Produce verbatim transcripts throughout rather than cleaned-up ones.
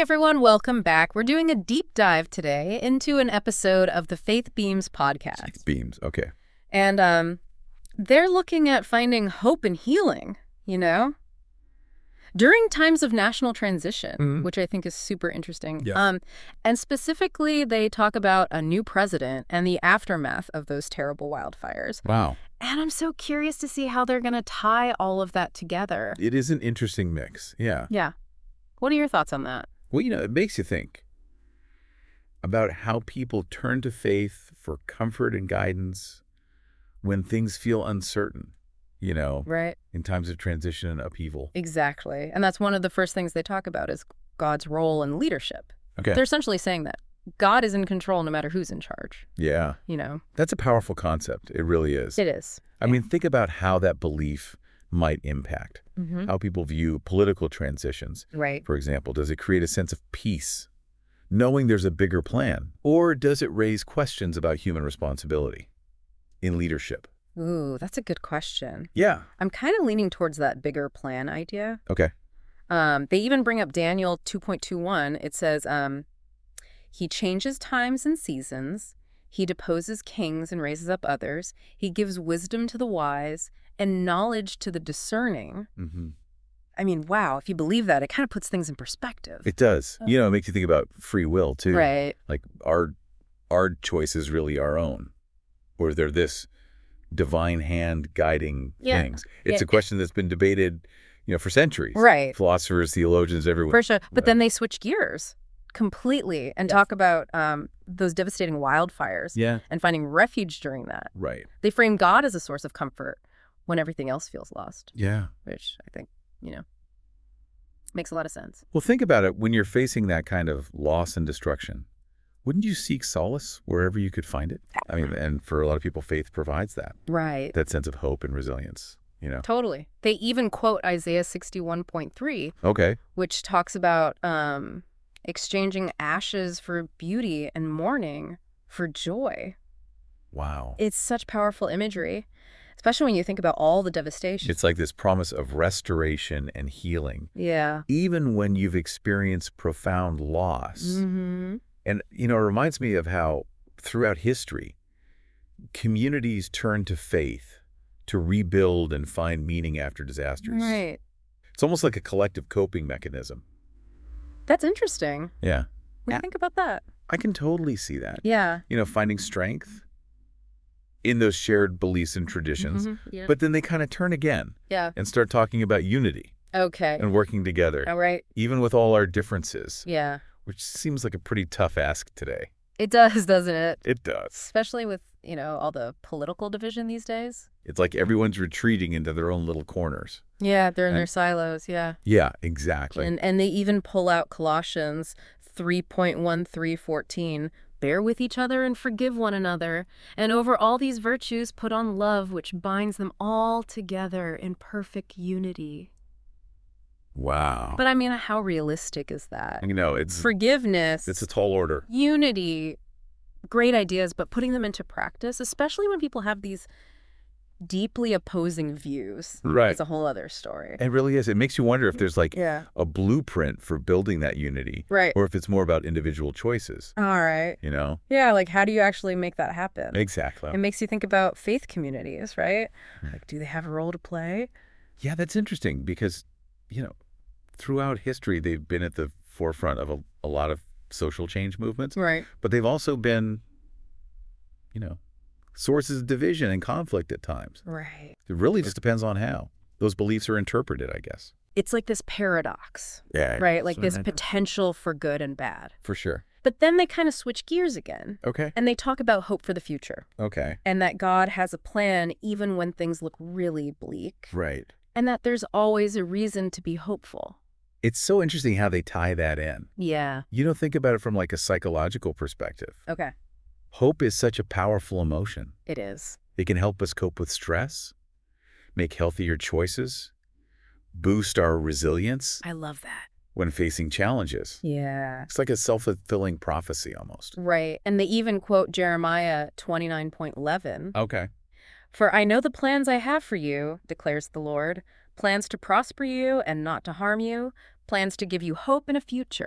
everyone, welcome back. We're doing a deep dive today into an episode of the Faith Beams podcast. Faith Beams, okay. And um, they're looking at finding hope and healing, you know? During times of national transition, Mhm. which I think is super interesting. Yeah. Um, and specifically, they talk about a new president and the aftermath of those terrible wildfires. Wow. And I'm so curious to see how they're going to tie all of that together. It is an interesting mix, yeah. Yeah. What are your thoughts on that? Well, you know, it makes you think about how people turn to faith for comfort and guidance when things feel uncertain, you know, Right. in times of transition and upheaval. Exactly. And that's one of the first things they talk about is God's role in leadership. Okay. They're essentially saying that God is in control no matter who's in charge, Yeah. you know? That's a powerful concept. It really is. It is. I mean, think about how that belief might impact Mm-hmm. how people view political transitions. Right. For example, does it create a sense of peace, knowing there's a bigger plan? Or does it raise questions about human responsibility in leadership? Ooh, that's a good question. Yeah. I'm kind of leaning towards that bigger plan idea. Okay. Um, they even bring up Daniel two point two one. It says, um, he changes times and seasons. He deposes kings and raises up others. He gives wisdom to the wise and knowledge to the discerning. Mm-hmm. I mean, wow, if you believe that, it kind of puts things in perspective. It does. You know, it makes you think about free will, too. Right. Like, our, our choices really our own? Or they're this divine hand guiding Yeah. things? It's Yeah. a question that's been debated, you know, for centuries. Right. Philosophers, theologians, everyone. For sure. But then they switch gears completely and talk about um, those devastating wildfires Yeah. and finding refuge during that. Right. They frame God as a source of comfort when everything else feels lost, Yeah. which I think, you know, makes a lot of sense. Well, think about it. When you're facing that kind of loss and destruction, wouldn't you seek solace wherever you could find it? I mean, and for a lot of people, faith provides that, Right. that sense of hope and resilience, you know? Totally. They even quote Isaiah sixty-one point three, Okay. which talks about um, exchanging ashes for beauty and mourning for joy. Wow. It's such powerful imagery, especially when you think about all the devastation. It's like this promise of restoration and healing, Yeah. even when you've experienced profound loss. Mm-hmm. And, you know, it reminds me of how throughout history, communities turn to faith to rebuild and find meaning after disasters. Right. It's almost like a collective coping mechanism. That's interesting. Yeah. What do you think about that? I can totally see that. Yeah. You know, finding strength in those shared beliefs and traditions. Mhm. Yeah. But then they kind of turn again Yeah. and start talking about unity Okay. and working together, All right. even with all our differences, Yeah. which seems like a pretty tough ask today. It does, doesn't it? It does. Especially with, you know, all the political division these days. It's like everyone's retreating into their own little corners. Yeah, they're in And- their silos, yeah. Yeah, exactly. And and they even pull out Colossians three point one three fourteen. Bear with each other and forgive one another. And over all these virtues put on love, which binds them all together in perfect unity. Wow. But I mean, how realistic is that? you know, it's Forgiveness, it's a tall order. unity, great ideas, but putting them into practice, especially when people have these deeply opposing views, Right. it's a whole other story. It really is. It makes you wonder if there's like Yeah. a blueprint for building that unity, Right. or if it's more about individual choices, All right. you know? Yeah, like how do you actually make that happen? Exactly. It makes you think about faith communities, right? Like, do they have a role to play? Yeah, that's interesting because, you know, throughout history, they've been at the forefront of a, a lot of social change movements, Right. but they've also been, you know, sources of division and conflict at times. Right. It really just depends on how those beliefs are interpreted, I guess. It's like this paradox, Yeah. right? Like this So- potential for good and bad. For sure. But then they kind of switch gears again Okay. and they talk about hope for the future Okay. and that God has a plan even when things look really bleak Right. and that there's always a reason to be hopeful. It's so interesting how they tie that in. Yeah. You don't think about it from like a psychological perspective. Okay. Hope is such a powerful emotion. It is. It can help us cope with stress, make healthier choices, boost our resilience I love that. when facing challenges. Yeah. It's like a self-fulfilling prophecy almost. Right. And they even quote Jeremiah twenty-nine point eleven. Okay. For I know the plans I have for you, declares the Lord, plans to prosper you and not to harm you, plans to give you hope and a future.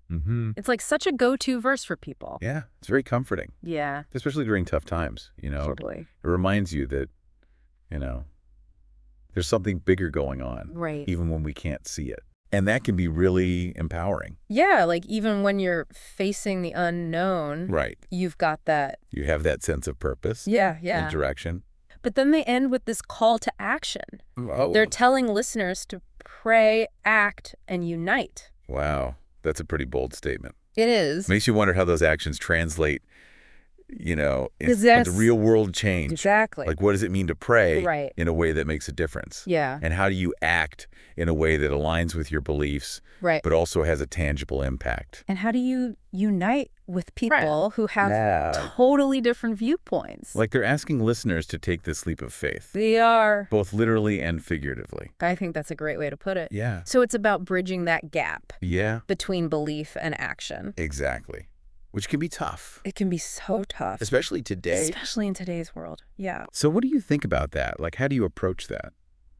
Mm-hmm. It's like such a go-to verse for people. Yeah, it's very comforting, Yeah, especially during tough times. You know, totally. it reminds you that, you know, there's something bigger going on, Right. even when we can't see it. And that can be really empowering. Yeah, like even when you're facing the unknown, Right. you've got that. You have that sense of purpose Yeah, yeah. and direction. But then they end with this call to action. Oh, They're telling listeners to pray, act, and unite. wow. That's a pretty bold statement. It is. Makes you wonder how those actions translate, you know, in, 'Cause that's- into real world change. Exactly. Like, what does it mean to pray Right. in a way that makes a difference? Yeah, And how do you act in a way that aligns with your beliefs, right. but also has a tangible impact? And how do you unite with people who have Yeah. totally different viewpoints? Like they're asking listeners to take this leap of faith, They are. both literally and figuratively. I think that's a great way to put it. Yeah. So it's about bridging that gap Yeah, between belief and action. exactly. Which can be tough, It can be so tough, especially today. especially in today's world. Yeah. So what do you think about that? Like, how do you approach that?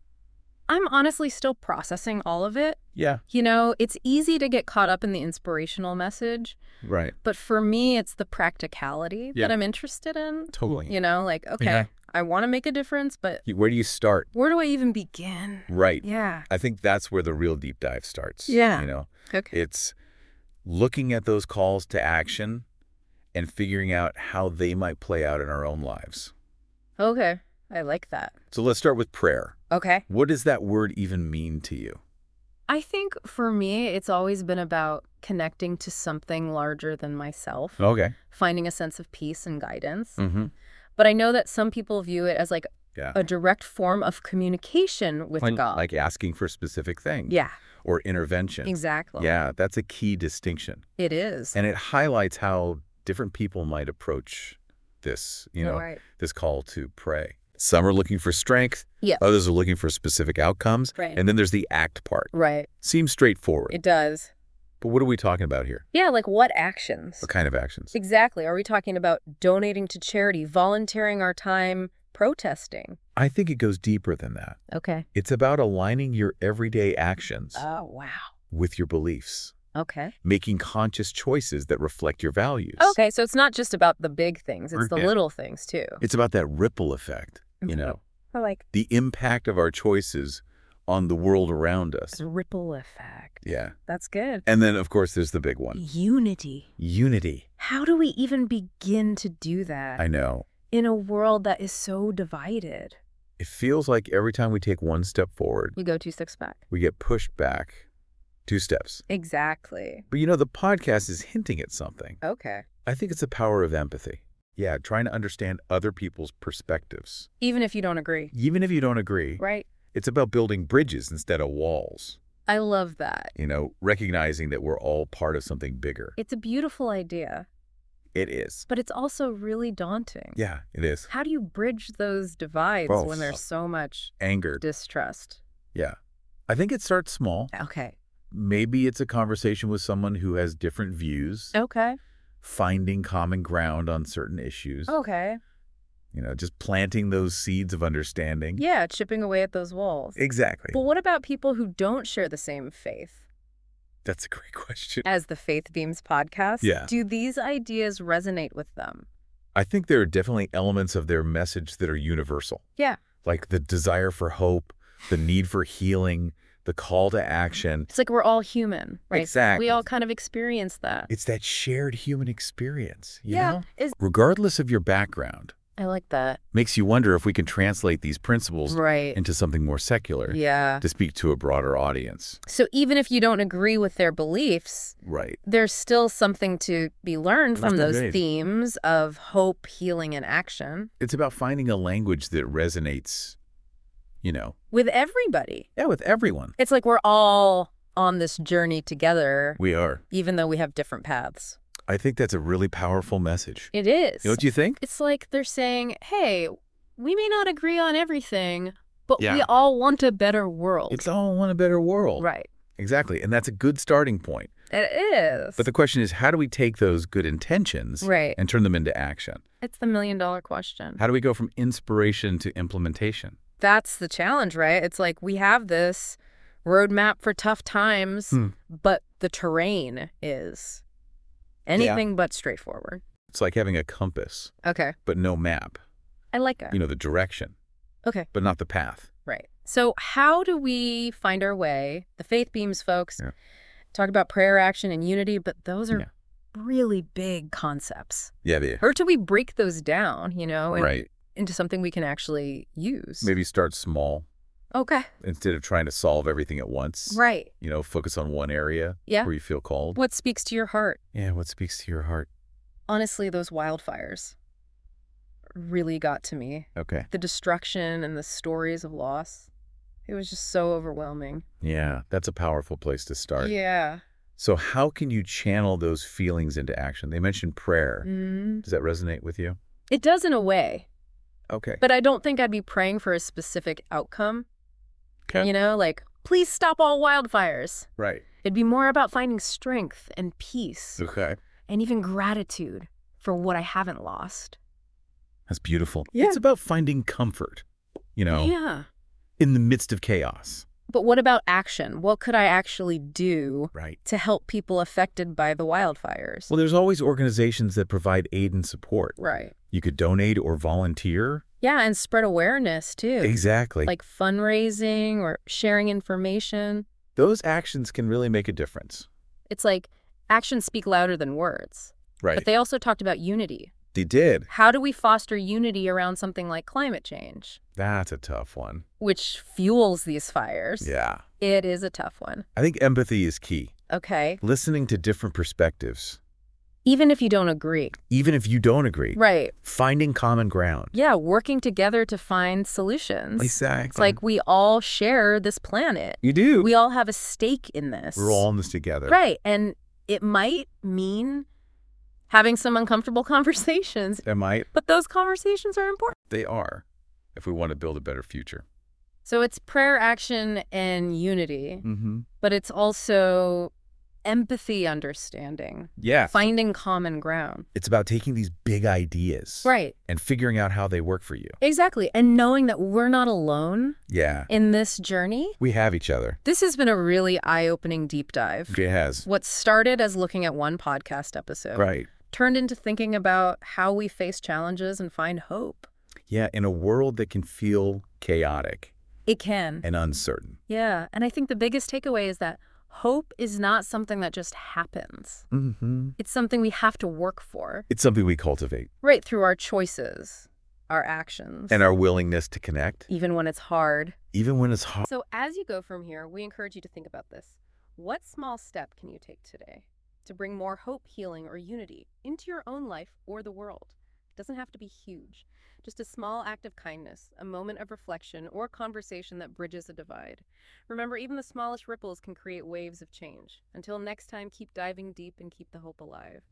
I'm honestly still processing all of it. Yeah. You know, it's easy to get caught up in the inspirational message, Right. but for me, it's the practicality Yeah. that I'm interested in. Totally. You know, like, okay, Yeah. I want to make a difference, but Where do you start? where do I even begin? Right. Yeah. I think that's where the real deep dive starts. Yeah. You know, Okay. it's looking at those calls to action and figuring out how they might play out in our own lives. Okay. I like that. So let's start with prayer. Okay. What does that word even mean to you? I think for me, it's always been about connecting to something larger than myself, Okay. finding a sense of peace and guidance. Mm-hmm. But I know that some people view it as like Yeah. a direct form of communication with Like, God. like asking for specific things. Yeah, Or intervention. exactly. Yeah, that's a key distinction. It is. And it highlights how different people might approach this, you know, Right. this call to pray. Some are looking for strength. Yeah. Others are looking for specific outcomes. Right. And then there's the act part. Right. Seems straightforward. It does. But what are we talking about here? Yeah, like what actions? What kind of actions? Exactly. Are we talking about donating to charity, volunteering our time, protesting? I think it goes deeper than that. Okay. It's about aligning your everyday actions Oh, wow. with your beliefs, Okay. making conscious choices that reflect your values. Okay, so it's not just about the big things. It's the Yeah. little things, too. It's about that ripple effect, you know, I like the impact of our choices on the world around us. the ripple effect. Yeah. That's good. And then, of course, there's the big one. Unity. Unity. How do we even begin to do that I know. in a world that is so divided? It feels like every time we take one step forward, We go two steps back. we get pushed back two steps. Exactly. But, you know, the podcast is hinting at something. Okay. I think it's the power of empathy. Yeah, trying to understand other people's perspectives. Even if you don't agree. Even if you don't agree, Right? it's about building bridges instead of walls. I love that. You know, recognizing that we're all part of something bigger. It's a beautiful idea, It is. but it's also really daunting. Yeah, it is. How do you bridge those divides Oh, when there's so much Angered. distrust? Yeah. I think it starts small. Okay. Maybe it's a conversation with someone who has different views, Okay. finding common ground on certain issues. Okay. You know, just planting those seeds of understanding. Yeah, chipping away at those walls. Exactly. But what about people who don't share the same faith That's a great question. as the Faith Beams podcast? Yeah. Do these ideas resonate with them? I think there are definitely elements of their message that are universal, Yeah. like the desire for hope, the need for healing, the call to action. It's like we're all human, right? Exactly. We all kind of experience that. It's that shared human experience, you yeah. know? Is Regardless of your background, I like that. makes you wonder if we can translate these principles Right. into something more secular Yeah. to speak to a broader audience. So even if you don't agree with their beliefs, Right. there's still something to be learned from That's those great. themes of hope, healing, and action It's about finding a language that resonates, you know, with everybody. yeah, with everyone. It's like we're all on this journey together, We are. even though we have different paths. I think that's a really powerful message. It is. You know what you think? It's like they're saying, hey, we may not agree on everything, but Yeah. we all want a better world. It's all want a better world. Right. Exactly. And that's a good starting point. It is. But the question is, how do we take those good intentions Right. and turn them into action? It's the million dollar question. How do we go from inspiration to implementation? That's the challenge, right? It's like we have this roadmap for tough times, Hmm. but the terrain is. Anything but straightforward. It's like having a compass, Okay. but no map. I like that. You know, the direction, Okay. but not the path. Right. So how do we find our way? The Faith Beams folks Yeah. talk about prayer, action, and unity, but those are Yeah. really big concepts. Yeah, yeah. Or do we break those down, you know, and- Right. into something we can actually use? Maybe start small Okay. instead of trying to solve everything at once. Right. You know, focus on one area Yeah. where you feel called. What speaks to your heart? Yeah, what speaks to your heart? Honestly, those wildfires really got to me. Okay. The destruction and the stories of loss. It was just so overwhelming. Yeah, that's a powerful place to start. Yeah. So how can you channel those feelings into action? They mentioned prayer. Mm. Does that resonate with you? It does in a way, Okay. but I don't think I'd be praying for a specific outcome. Okay. You know, like, please stop all wildfires. Right. It'd be more about finding strength and peace Okay. and even gratitude for what I haven't lost. That's beautiful. Yeah. It's about finding comfort, you know, Yeah. in the midst of chaos. But what about action? What could I actually do Right. to help people affected by the wildfires? Well, there's always organizations that provide aid and support. Right. You could donate or volunteer. Yeah, and spread awareness, too. Exactly. Like fundraising or sharing information. Those actions can really make a difference. It's like actions speak louder than words. Right. But they also talked about unity. They did. How do we foster unity around something like climate change, That's a tough one. which fuels these fires? Yeah. It is a tough one. I think empathy is key. Okay. Listening to different perspectives, Even if you don't agree. even if you don't agree. Right. Finding common ground. Yeah, working together to find solutions. Exactly. It's like we all share this planet. You do. We all have a stake in this. We're all in this together. Right. And it might mean having some uncomfortable conversations, That might. but those conversations are important. They are, if we want to build a better future. So it's prayer, action, and unity, Mm-hmm. but it's also empathy, understanding, Yeah. finding common ground. It's about taking these big ideas. Right. And figuring out how they work for you. Exactly. And knowing that we're not alone Yeah. in this journey. We have each other. This has been a really eye-opening deep dive. It has. What started as looking at one podcast episode Right. turned into thinking about how we face challenges and find hope. Yeah, in a world that can feel chaotic It can. and uncertain. Yeah. And I think the biggest takeaway is that hope is not something that just happens. Mm-hmm. It's something we have to work for. It's something we cultivate. Right, through our choices, our actions. And our willingness to connect, even when it's hard. even when it's hard. So as you go from here, we encourage you to think about this. What small step can you take today to bring more hope, healing, or unity into your own life or the world? It doesn't have to be huge. Just a small act of kindness, a moment of reflection, or conversation that bridges a divide. Remember, even the smallest ripples can create waves of change. Until next time, keep diving deep and keep the hope alive.